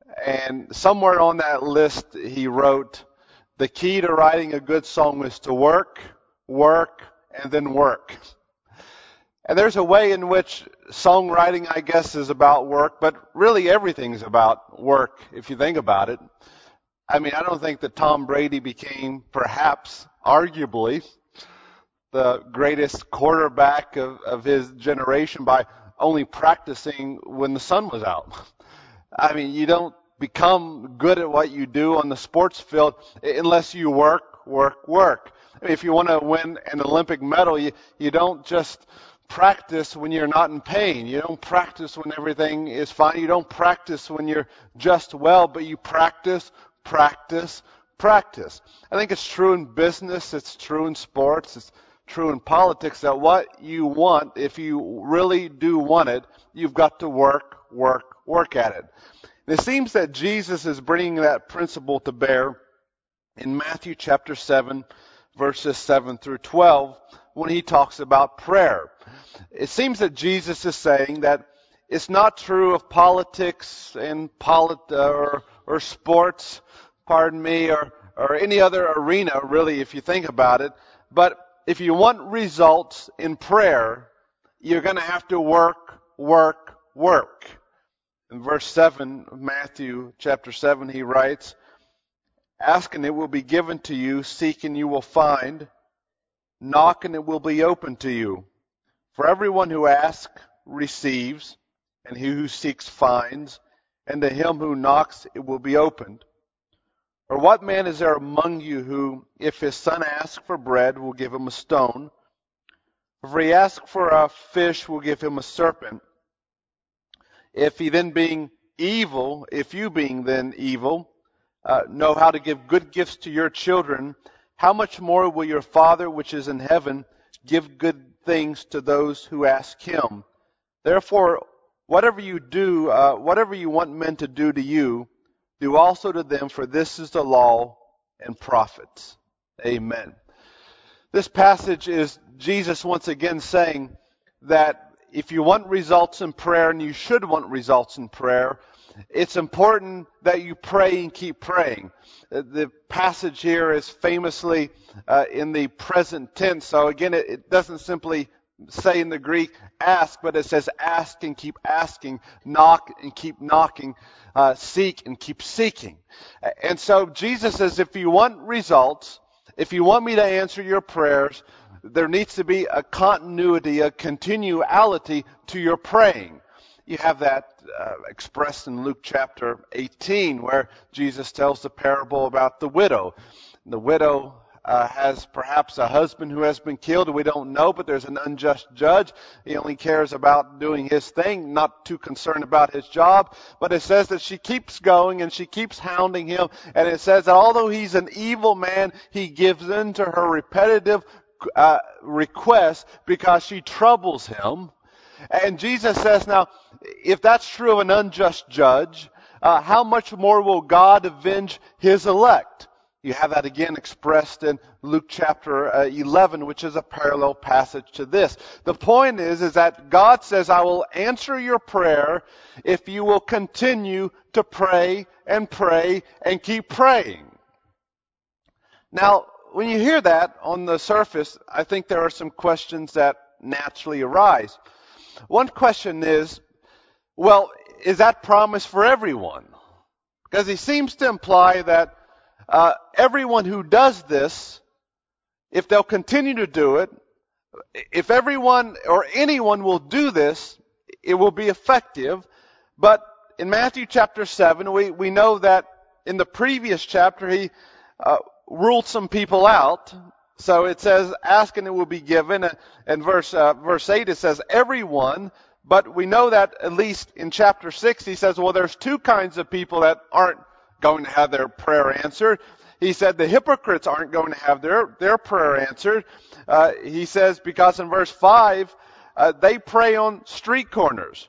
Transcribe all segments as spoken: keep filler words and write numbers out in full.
And somewhere on that list, he wrote, the key to writing a good song is to work, work, and then work. And there's a way in which songwriting, I guess, is about work, but really everything's about work, if you think about it. I mean, I don't think that Tom Brady became, perhaps, arguably, the greatest quarterback of, of his generation by only practicing when the sun was out. I mean, you don't become good at what you do on the sports field unless you work, work, work. I mean, if you want to win an Olympic medal, you, you don't just practice when you're not in pain. You don't practice when everything is fine. You don't practice when you're just well, but you practice, practice, practice. I think it's true in business. It's true in sports. It's true in politics that what you want, if you really do want it, you've got to work, work, work at it. And it seems that Jesus is bringing that principle to bear in Matthew chapter seven, verses seven through twelve, when he talks about prayer. It seems that Jesus is saying that it's not true of politics and polit- or, or sports, pardon me, or, or any other arena, really, if you think about it. But if you want results in prayer, you're going to have to work, work, work. In verse seven of Matthew chapter seven, he writes, ask and it will be given to you, seek and you will find, knock and it will be opened to you. For everyone who asks receives, and he who seeks finds, and to him who knocks it will be opened. Or what man is there among you who, if his son asks for bread, will give him a stone? If he asks for a fish, will give him a serpent? If he then being evil, if you being then evil, uh, know how to give good gifts to your children, how much more will your Father which is in heaven give good things to those who ask him? Therefore, whatever you do, uh, whatever you want men to do to you, do also to them, for this is the law and prophets. Amen. This passage is Jesus once again saying that if you want results in prayer, and you should want results in prayer, it's important that you pray and keep praying. The passage here is famously uh, in the present tense. So again, it, it doesn't simply say in the Greek, ask, but it says ask and keep asking, knock and keep knocking, uh, seek and keep seeking. And so Jesus says, if you want results, if you want me to answer your prayers, there needs to be a continuity, a continuality to your praying. You have that uh, expressed in Luke chapter eighteen, where Jesus tells the parable about the widow. The widow uh, has perhaps a husband who has been killed, we don't know, but there's an unjust judge. He only cares about doing his thing, not too concerned about his job. But it says that she keeps going and she keeps hounding him. And it says that although he's an evil man, he gives in to her repetitive uh, requests because she troubles him. And Jesus says, now, if that's true of an unjust judge, uh, how much more will God avenge his elect? You have that again expressed in Luke chapter uh, eleven, which is a parallel passage to this. The point is, is that God says, I will answer your prayer if you will continue to pray and pray and keep praying. Now, when you hear that on the surface, I think there are some questions that naturally arise. One question is, well, is that promise for everyone? Because he seems to imply that uh, everyone who does this, if they'll continue to do it, if everyone or anyone will do this, it will be effective. But in Matthew chapter seven, we, we know that in the previous chapter, he uh, ruled some people out. So it says, ask and it will be given. And verse, uh, verse eight, it says, everyone. But we know that at least in chapter six, he says, well, there's two kinds of people that aren't going to have their prayer answered. He said the hypocrites aren't going to have their, their prayer answered. Uh, he says, because in verse five, uh, they pray on street corners.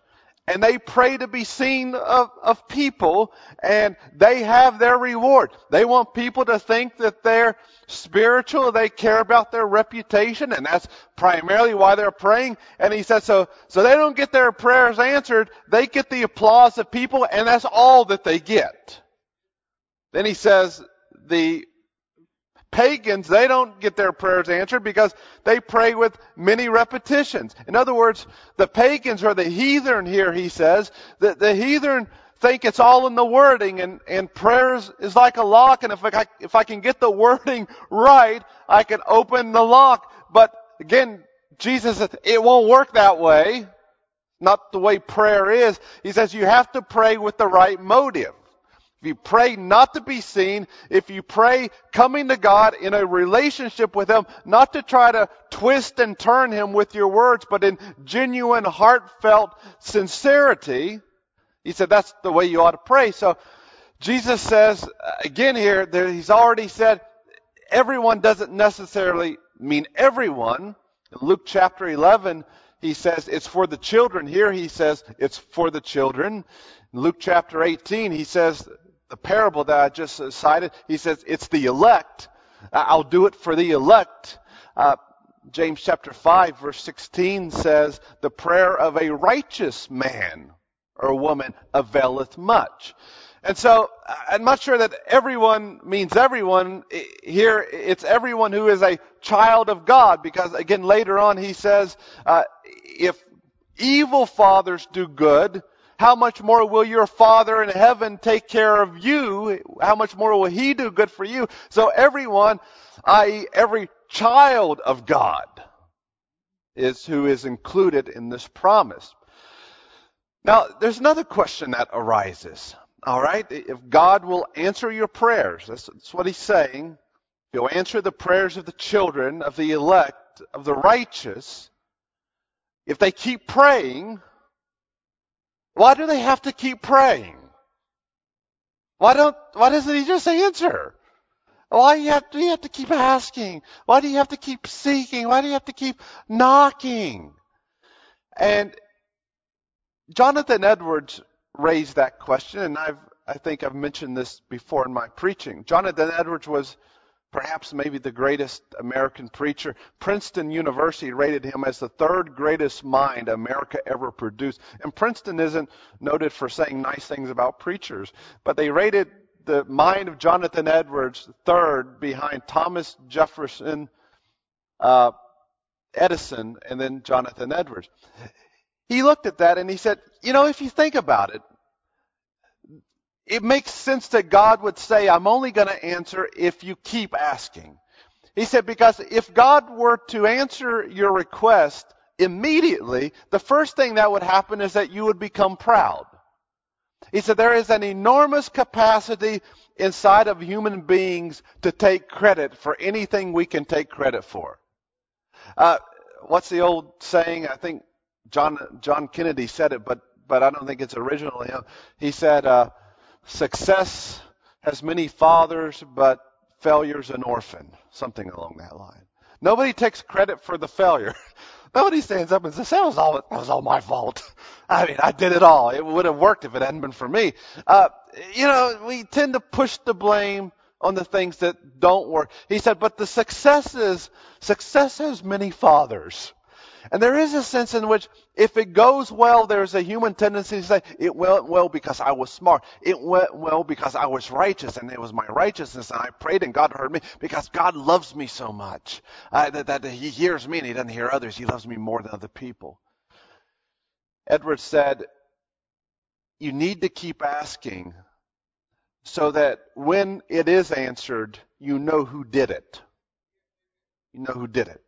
and they pray to be seen of, of people, and they have their reward. They want people to think that they're spiritual, they care about their reputation, and that's primarily why they're praying. And he says, so, so they don't get their prayers answered, they get the applause of people, and that's all that they get. Then he says, the pagans, they don't get their prayers answered because they pray with many repetitions. In other words, the pagans or the heathen here, he says, that the heathen think it's all in the wording, and, and prayers is like a lock, and if I, if I can get the wording right, I can open the lock. But again, Jesus says it won't work that way. Not the way prayer is. He says you have to pray with the right motive. If you pray not to be seen, if you pray coming to God in a relationship with Him, not to try to twist and turn Him with your words, but in genuine, heartfelt sincerity, he said that's the way you ought to pray. So Jesus says, again here, there, He's already said everyone doesn't necessarily mean everyone. In Luke chapter eleven, He says it's for the children. Here He says it's for the children. In Luke chapter eighteen, He says, the parable that I just cited, He says, it's the elect. I'll do it for the elect. Uh, James chapter five, verse sixteen says, the prayer of a righteous man or woman availeth much. And so, I'm not sure that everyone means everyone. Here, it's everyone who is a child of God, because again, later on, He says, uh, if evil fathers do good, how much more will your Father in heaven take care of you? How much more will He do good for you? So everyone, that is every child of God, is who is included in this promise. Now, there's another question that arises. All right? If God will answer your prayers, that's, that's what He's saying. He'll answer the prayers of the children, of the elect, of the righteous. If they keep praying, why do they have to keep praying? Why don't, why doesn't He just answer? Why do you have to, you have to keep asking? Why do you have to keep seeking? Why do you have to keep knocking? And Jonathan Edwards raised that question, and I've, I think I've mentioned this before in my preaching. Jonathan Edwards was perhaps maybe the greatest American preacher. Princeton University rated him as the third greatest mind America ever produced. And Princeton isn't noted for saying nice things about preachers, but they rated the mind of Jonathan Edwards third behind Thomas Jefferson, uh, Edison, and then Jonathan Edwards. He looked at that and he said, you know, if you think about it, it makes sense that God would say, I'm only going to answer if you keep asking. He said, because if God were to answer your request immediately, the first thing that would happen is that you would become proud. He said, there is an enormous capacity inside of human beings to take credit for anything we can take credit for. Uh, what's the old saying? I think John John Kennedy said it, but but I don't think it's original. You know, he said, uh, success has many fathers, but failure's an orphan. Something along that line. Nobody takes credit for the failure. Nobody stands up and says, that was all, that was all my fault. I mean, I did it all. It would have worked if it hadn't been for me. Uh, you know, we tend to push the blame on the things that don't work. He said, but the success is, success has many fathers. And there is a sense in which if it goes well, there's a human tendency to say, it went well because I was smart. It went well because I was righteous, and it was my righteousness, and I prayed and God heard me because God loves me so much. Uh, that, that He hears me and He doesn't hear others. He loves me more than other people. Edwards said, you need to keep asking so that when it is answered, you know who did it. You know who did it.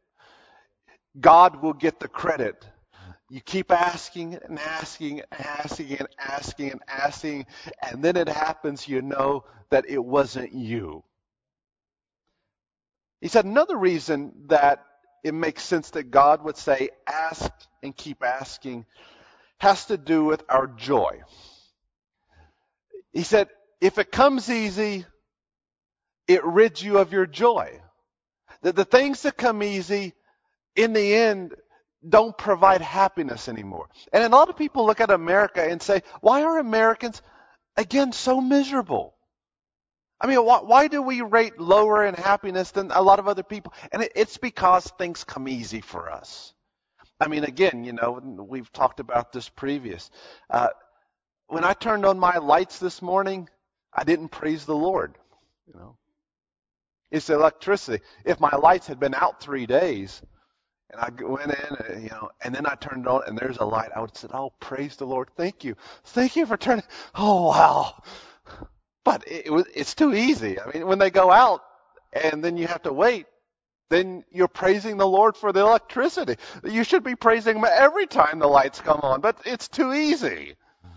God will get the credit. You keep asking and asking and asking and asking and asking, and then it happens, you know that it wasn't you. He said another reason that it makes sense that God would say, ask and keep asking, has to do with our joy. He said, if it comes easy, it rids you of your joy. That the things that come easy, in the end, don't provide happiness anymore. And a lot of people look at America and say, why are Americans, again, so miserable? I mean, why, why do we rate lower in happiness than a lot of other people? And it, it's because things come easy for us. I mean, again, you know, we've talked about this previous. Uh, when I turned on my lights this morning, I didn't praise the Lord. You know, it's the electricity. If my lights had been out three days, and I went in, uh, you know, and then I turned it on, and there's a light, I would say, "Oh, praise the Lord! Thank you, thank you for turning." Oh, wow! But it, it was, it's too easy. I mean, when they go out, and then you have to wait, then you're praising the Lord for the electricity. You should be praising Him every time the lights come on, but it's too easy.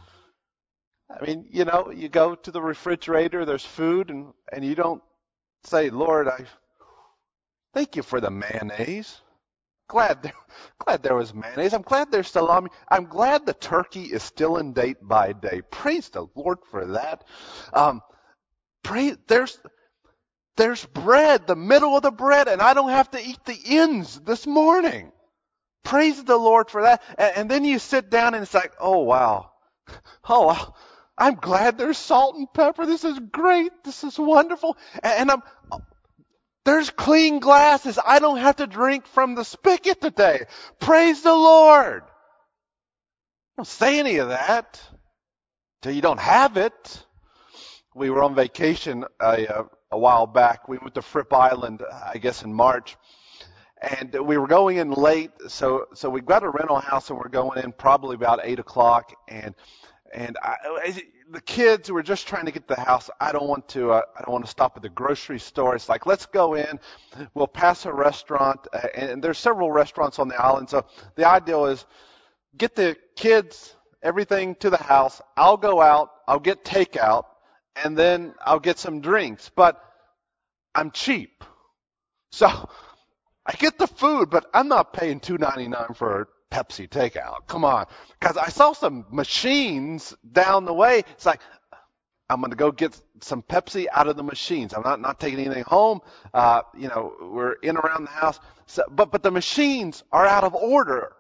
I mean, you know, you go to the refrigerator, there's food, and, and you don't say, "Lord, I thank you for the mayonnaise. Glad there, glad there was mayonnaise. I'm glad there's salami. I'm glad the turkey is still in date by day. Praise the Lord for that." Um, pray, there's there's bread, the middle of the bread, and I don't have to eat the ends this morning. Praise the Lord for that. And, and then you sit down and it's like, oh wow, oh wow. I'm glad there's salt and pepper. This is great. This is wonderful. And, and I'm there's clean glasses. I don't have to drink from the spigot today. Praise the Lord. Don't say any of that till you don't have it. We were on vacation a, a while back. We went to Fripp Island, I guess in March. And we were going in late, so so we got a rental house and we're going in probably about eight o'clock. And and I, the kids were just trying to get to the house. I don't want to. Uh, I don't want to stop at the grocery store. It's like, let's go in. We'll pass a restaurant, uh, and there's several restaurants on the island. So the ideal is get the kids everything to the house. I'll go out. I'll get takeout, and then I'll get some drinks. But I'm cheap, so I get the food, but I'm not paying two ninety-nine for Pepsi takeout. Come on. Because I saw some machines down the way. It's like, I'm going to go get some Pepsi out of the machines. I'm not, not taking anything home. Uh, you know, we're in around the house. So, but, but the machines are out of order.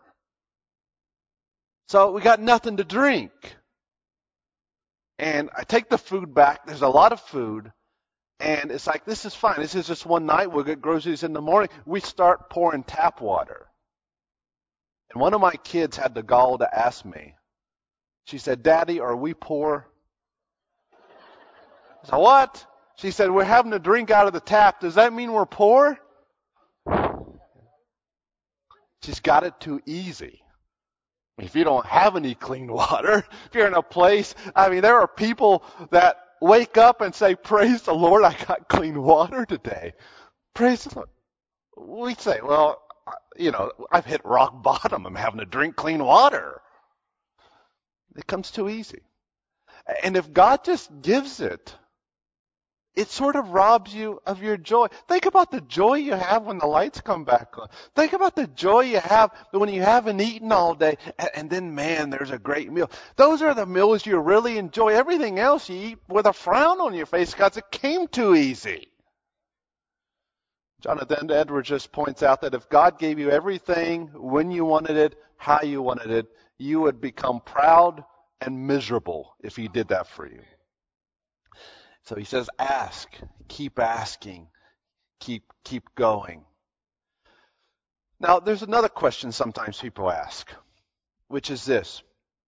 So we got nothing to drink. And I take the food back. There's a lot of food. And it's like, this is fine. This is just one night. We'll get groceries in the morning. We start pouring tap water. And one of my kids had the gall to ask me. She said, "Daddy, are we poor?" I said, "What?" She said, "We're having to drink out of the tap. Does that mean we're poor?" She's got it too easy. If you don't have any clean water, if you're in a place, I mean, there are people that wake up and say, "Praise the Lord, I got clean water today." Praise the Lord. We say, well, you know, I've hit rock bottom. I'm having to drink clean water. It comes too easy. And if God just gives it, it sort of robs you of your joy. Think about the joy you have when the lights come back on. Think about the joy you have when you haven't eaten all day, and then, man, there's a great meal. Those are the meals you really enjoy. Everything else you eat with a frown on your face because it came too easy. Jonathan Edwards just points out that if God gave you everything when you wanted it, how you wanted it, you would become proud and miserable if He did that for you. So he says, ask, keep asking, keep keep going. Now, there's another question sometimes people ask, which is this.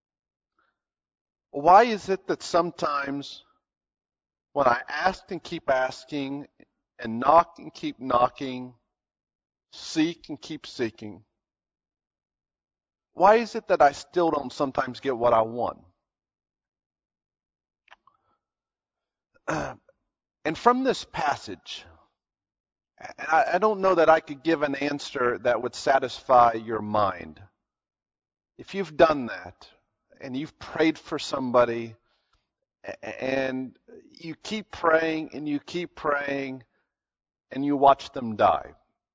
Why is it that sometimes when I ask and keep asking, and knock and keep knocking, seek and keep seeking, why is it that I still don't sometimes get what I want? Uh, and from this passage, and I, I don't know that I could give an answer that would satisfy your mind. If you've done that, and you've prayed for somebody, and you keep praying, and you keep praying, and you watch them die,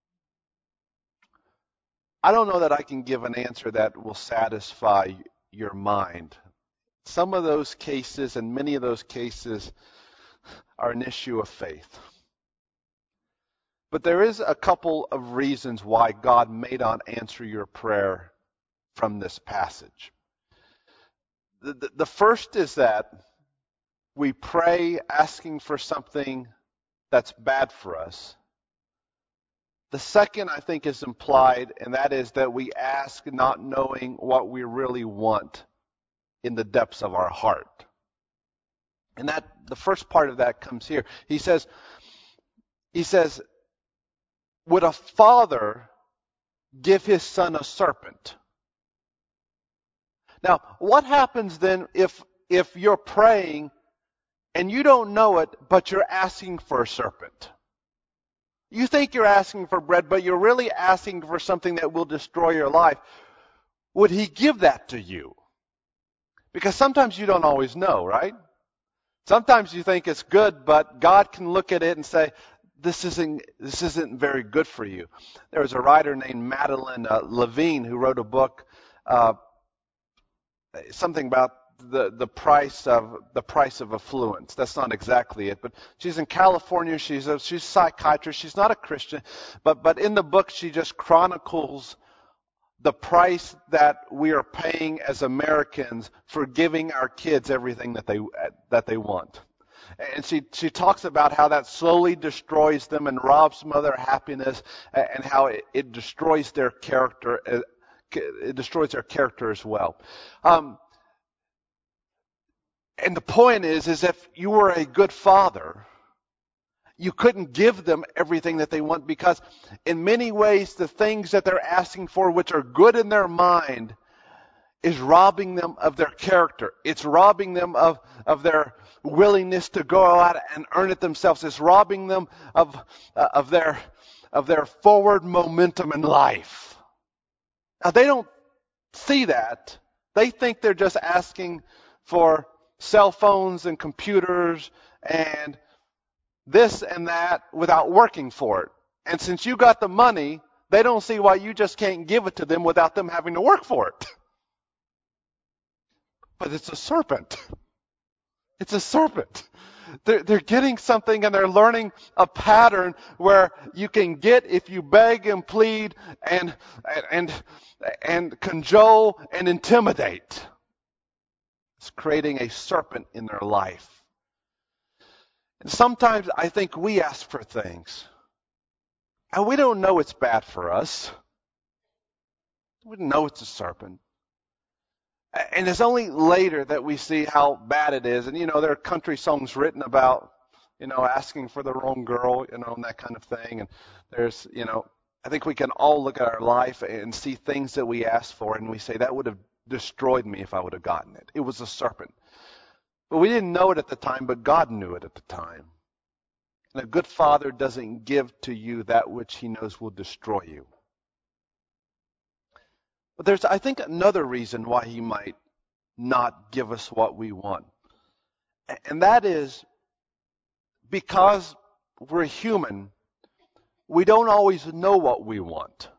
I don't know that I can give an answer that will satisfy your mind. Some of those cases, and many of those cases, are an issue of faith. But there is a couple of reasons why God may not answer your prayer from this passage. The, the, the first is that we pray asking for something that's bad for us. The second, I think, is implied, and that is that we ask not knowing what we really want in the depths of our heart. And that the first part of that comes here. He says, he says, would a father give his son a serpent? Now, what happens then if if you're praying and you don't know it, but you're asking for a serpent? You think you're asking for bread, but you're really asking for something that will destroy your life. Would he give that to you? Because sometimes you don't always know, right? Sometimes you think it's good, but God can look at it and say, this isn't this isn't very good for you. There was a writer named Madeline uh, Levine who wrote a book, uh, something about the the price of the price of affluence. That's not exactly it, but she's in California. She's a she's a psychiatrist. She's not a Christian, but but in the book she just chronicles the price that we are paying as Americans for giving our kids everything that they that they want. And she she talks about how that slowly destroys them and robs them of their happiness, and how it, it destroys their character. It destroys their character as well. Um, and the point is, is if you were a good father, you couldn't give them everything that they want, because in many ways the things that they're asking for, which are good in their mind, is robbing them of their character. It's robbing them of, of their willingness to go out and earn it themselves. It's robbing them of, uh, of their, of their forward momentum in life. Now, they don't see that. They think they're just asking for cell phones and computers and this and that without working for it. And since you got the money, they don't see why you just can't give it to them without them having to work for it. But it's a serpent. It's a serpent. They're, they're getting something, and they're learning a pattern where you can get if you beg and plead and and and cajole and intimidate. It's creating a serpent in their life. And sometimes I think we ask for things, and we don't know it's bad for us. We don't know it's a serpent. And it's only later that we see how bad it is. And, you know, there are country songs written about, you know, asking for the wrong girl, you know, and that kind of thing. And there's, you know, I think we can all look at our life and see things that we asked for, and we say, that would have destroyed me if I would have gotten it. It was a serpent. But we didn't know it at the time, but God knew it at the time. And a good father doesn't give to you that which he knows will destroy you. But there's, I think, another reason why he might not give us what we want. And that is because we're human, we don't always know what we want.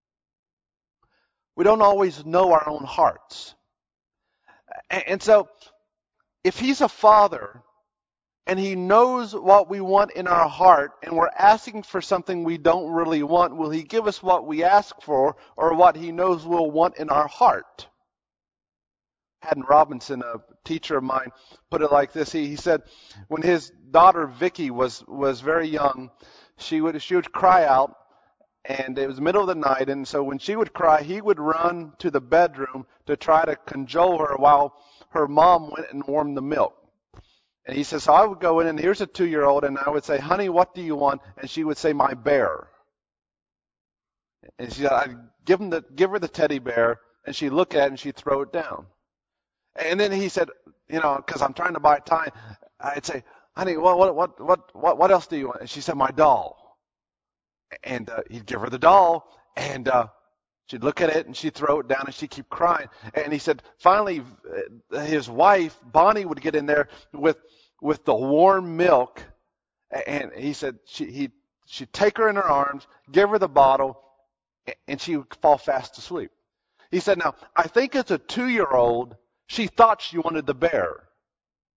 We don't always know our own hearts. And so, if he's a father and he knows what we want in our heart, and we're asking for something we don't really want, will he give us what we ask for, or what he knows we'll want in our heart? Haddon Robinson, a teacher of mine, put it like this. He, he said when his daughter Vicky was, was very young, she would she would cry out, and it was the middle of the night, and so when she would cry, he would run to the bedroom to try to cajole her while her mom went and warmed the milk. And he says, so I would go in, and here's a two-year-old, and I would say, honey, what do you want? And she would say, my bear. And she said, I'd give, him the, give her the teddy bear, and she'd look at it, and she'd throw it down. And then he said, you know, because I'm trying to buy time, I'd say, honey, what, what, what, what, what, what else do you want? And she said, my doll. And uh, he'd give her the doll, and uh, she'd look at it, and she'd throw it down, and she'd keep crying. And he said, finally, uh, his wife, Bonnie, would get in there with with the warm milk, and he said she, he, she'd take her in her arms, give her the bottle, and she would fall fast asleep. He said, now, I think as a two-year-old, she thought she wanted the bear.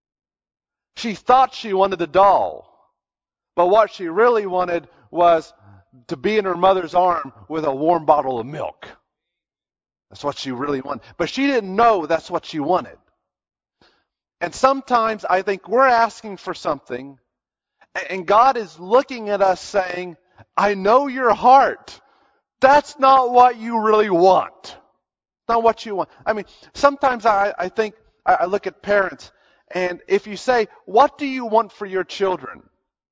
She thought she wanted the doll. But what she really wanted was to be in her mother's arm with a warm bottle of milk. That's what she really wanted. But she didn't know that's what she wanted. And sometimes I think we're asking for something, and God is looking at us saying, I know your heart. That's not what you really want. Not what you want. I mean, sometimes I, I think, I, I look at parents, and if you say, what do you want for your children?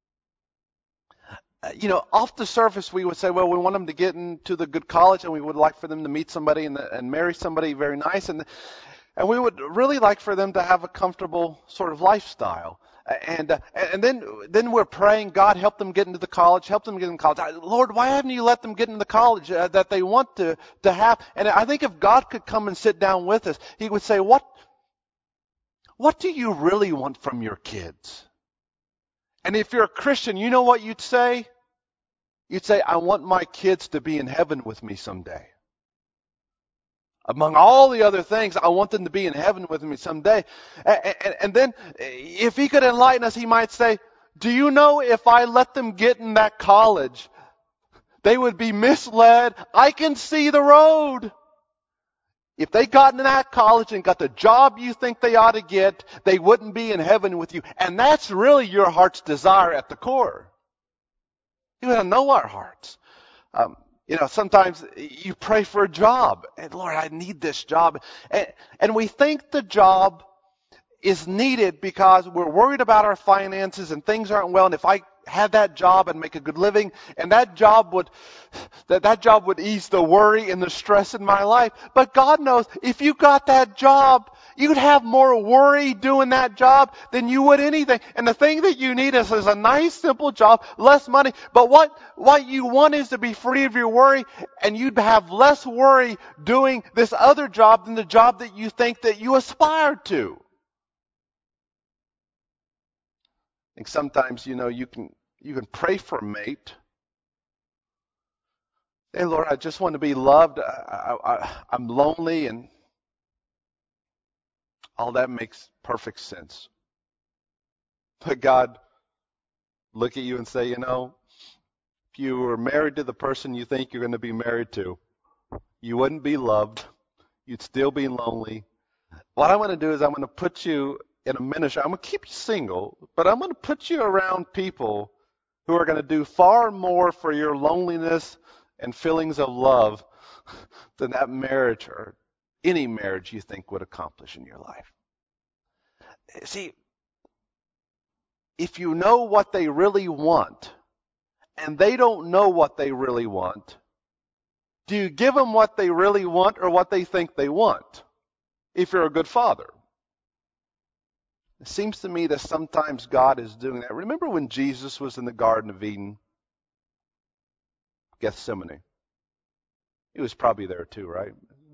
Uh, You know, off the surface, we would say, well, we want them to get into the good college, and we would like for them to meet somebody and, and marry somebody very nice, and and we would really like for them to have a comfortable sort of lifestyle. And uh, and then then we're praying, God, help them get into the college, help them get into college. I- Lord, why haven't you let them get into the college uh, that they want to to have? And I think if God could come and sit down with us, He would say, what what do you really want from your kids? And if you're a Christian, you know what you'd say? You'd say, I want my kids to be in heaven with me someday. Among all the other things, I want them to be in heaven with me someday. And, and, and then, if He could enlighten us, He might say, do you know if I let them get in that college, they would be misled? I can see the road. If they got in that college and got the job you think they ought to get, they wouldn't be in heaven with you. And that's really your heart's desire at the core. You don't know our hearts. Um, you know, sometimes you pray for a job. And Lord, I need this job. And, and we think the job is needed because we're worried about our finances and things aren't well. And if I had that job and make a good living, and that job would, that, that job would ease the worry and the stress in my life. But God knows if you got that job, you'd have more worry doing that job than you would anything. And the thing that you need is, is a nice, simple job, less money. But what, what you want is to be free of your worry, and you'd have less worry doing this other job than the job that you think that you aspire to. I think sometimes, you know, you can you can pray for a mate. Hey, Lord, I just want to be loved. I, I, I, I'm lonely, and all that makes perfect sense. But God look at you and say, you know, if you were married to the person you think you're going to be married to, you wouldn't be loved. You'd still be lonely. What I'm going to do is I'm going to put you in a ministry. I'm going to keep you single, but I'm going to put you around people who are going to do far more for your loneliness and feelings of love than that marriage or any marriage you think would accomplish in your life. See, if you know what they really want and they don't know what they really want, do you give them what they really want or what they think they want if you're a good father? It seems to me that sometimes God is doing that. Remember when Jesus was in the Garden of Eden? Gethsemane. He was probably there too, right?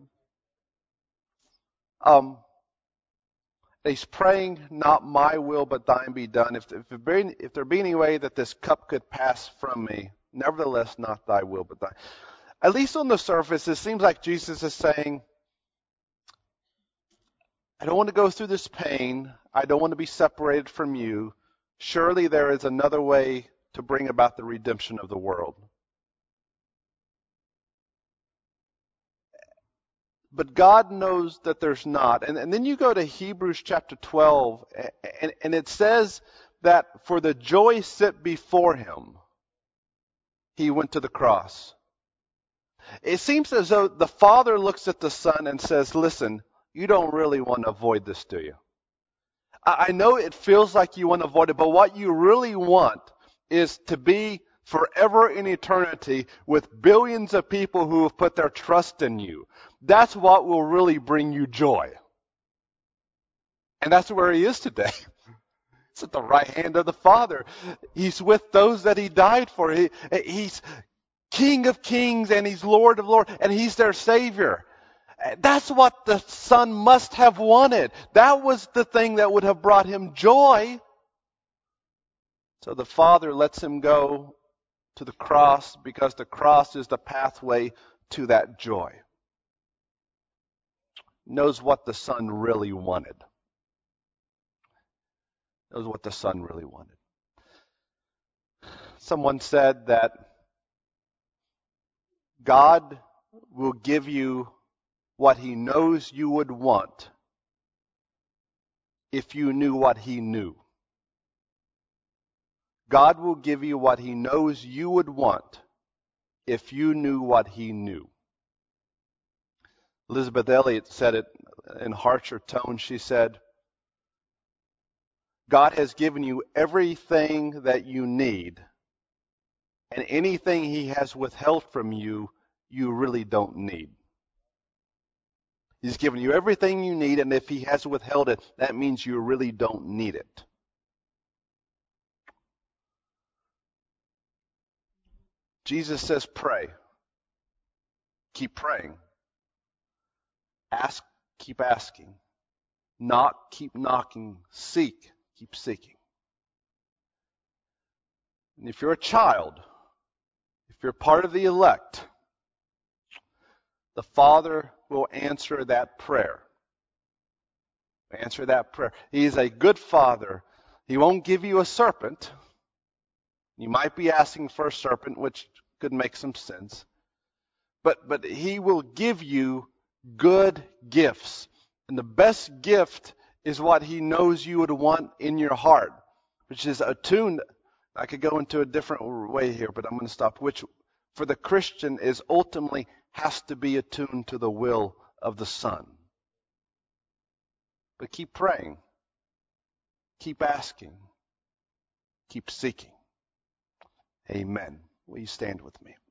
Um, he's praying, not my will, but thine be done. If, if, there be, if there be any way that this cup could pass from me, nevertheless, not thy will, but thine. At least on the surface, it seems like Jesus is saying, I don't want to go through this pain. I don't want to be separated from you. Surely there is another way to bring about the redemption of the world. But God knows that there's not. And, and then you go to Hebrews chapter twelve, and, and it says that for the joy set before him, he went to the cross. It seems as though the Father looks at the Son and says, listen, you don't really want to avoid this, do you? I know it feels like you want to avoid it, but what you really want is to be forever in eternity with billions of people who have put their trust in you. That's what will really bring you joy. And that's where he is today. It's at the right hand of the Father. He's with those that he died for. He, he's King of kings and he's Lord of lords, and he's their Savior. That's what the Son must have wanted. That was the thing that would have brought him joy. So the Father lets him go to the cross because the cross is the pathway to that joy. Knows what the Son really wanted. Knows what the Son really wanted. Someone said that God will give you what he knows you would want if you knew what he knew. God will give you what he knows you would want if you knew what he knew. Elizabeth Elliot said it in harsher tone. She said, God has given you everything that you need, and anything he has withheld from you, you really don't need. He's given you everything you need, and if he has withheld it, that means you really don't need it. Jesus says pray. Keep praying. Ask, keep asking. Knock, keep knocking. Seek, keep seeking. And if you're a child, if you're part of the elect, the Father will answer that prayer. Answer that prayer. He is a good Father. He won't give you a serpent. You might be asking for a serpent, which could make some sense. But, but he will give you good gifts. And the best gift is what he knows you would want in your heart, which is attuned. I could go into a different way here, but I'm going to stop. Which, for the Christian, is ultimately has to be attuned to the will of the Son. But keep praying. Keep asking. Keep seeking. Amen. Will you stand with me?